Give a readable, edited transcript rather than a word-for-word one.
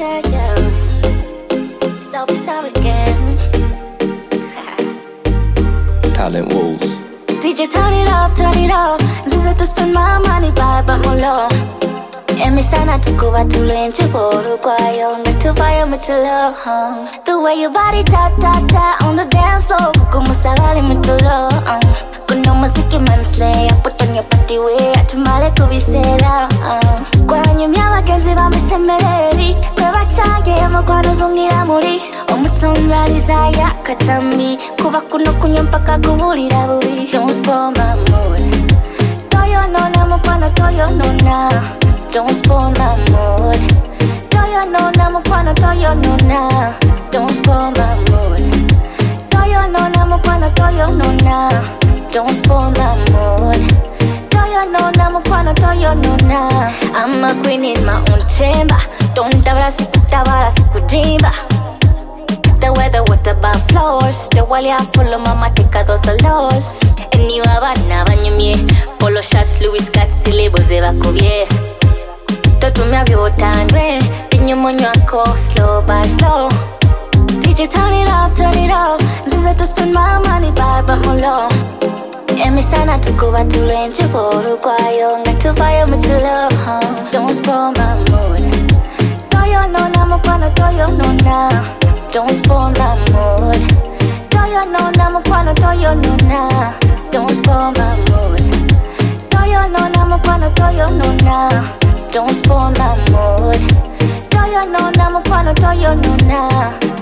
yeah, yeah. Superstar again. Talent Walls. DJ turn it up. This is to spend my money, vibe but more low. Emi sana tukuwa tulenje boru kwayo Ngatuvaya mchilo The way your body ta on the dance floor Kukumusagari mtulo Kuno muziki manslay I put on your body way Atumale kubisera Kwa nyumya wagenzi bamisemereri Kwe bachaye mukwano zungira muri Omutungaliza ya katami Kuba kuno kunyempaka kubulira bubi Don't spoil my mood Toyo nona mukwano toyo nona Don't spoil my mood. Toyo nona mukwano toyo nona. Don't spoil my mood. Toyo nona mukwano toyo nona. Don't spoil my mood. Toyo nona mukwano toyo nona. I'm a queen in my own chamber. Don't tabla sikutabala sikujimba. The weather with about flowers. The wali I follow mama take those lows. And you have banyumye. Polo shots Louis Scott silebo zeba kubye. Totumia vyotandwe Pinyumo nywako slow by slow DJ turn it up Zize to spend my money vibe but more low Emi sana tukuwa tulenje boru kwayo Ngatuvaya mchilo Don't spoil my mood Toyo nona mukwano toyo nona Don't spoil my mood Toyo nona mukwano toyo nona Don't spoil my mood Toyo nona mukwano toyo nona Don't spoil my mood. Toyo nona mukwano toyo nona.